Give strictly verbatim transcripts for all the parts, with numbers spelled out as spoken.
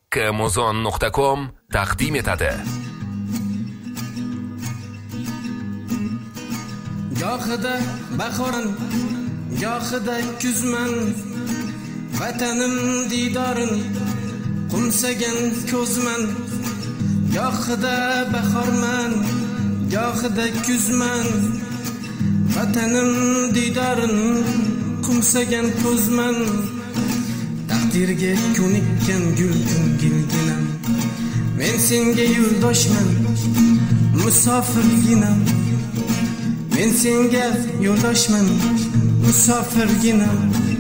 kamozon nuqta com taqdim etadi. Gohida bahorin, gohida kuzman, vatanim didorin qumsagan ko'zman. Gohida bahorman, gohida kuzman, vatanim didorin qumsagan ko'zman. Taqdirga ko'nikkan gulgun gilginam, men senga yo'ldoshman, musofirginam. Men senga yo'ldoshman, musofirginam.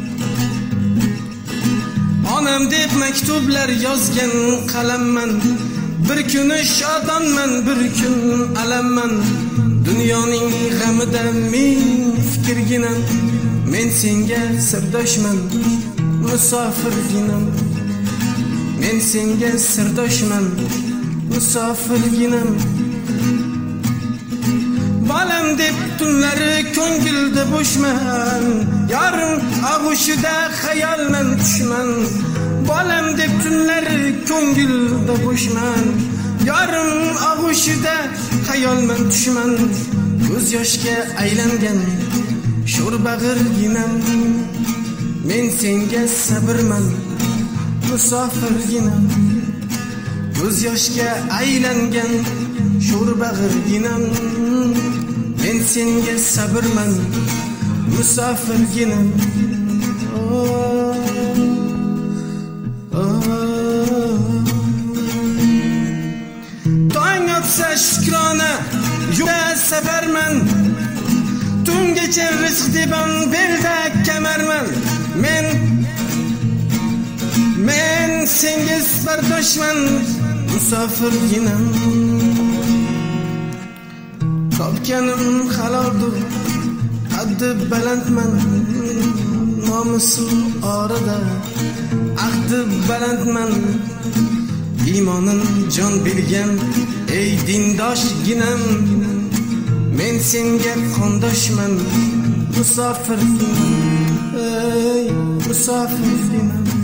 Onam deb maktublar yozgan qalamman, bir kun shodonman, bir kun alamman. Dunyoning g'amida men fikrginam, men senga sirdoshman, musofirginam. Men senga sirdoshman, musofirginam. Balam deb tunlari ko'ngilda bo'shman, yarim ag'ushida xayolman tushman. Balam deb tunlari ko'ngilda bo'shman, yarim ag'ushida xayolman tushman. Ko'z yoshga aylangan sho'r bag'irginam, men senga sabrman, musofirginam. Ko'z yoshga aylangan sho'r bag'irginam, men senga sabrman, musofirginam. Oh, oh. Tong otsa shukrona yo'lda safarman, tungacha rizq debam belda kamarman. Men men senga bardoshman, musofirginam. Topganim haloldir, qaddi balandman, nomusim orada ahdi balandman. Iymonim jon bilgan ey dindoshginam, men senga qondoshman, musofirginam. Ey musofirginam.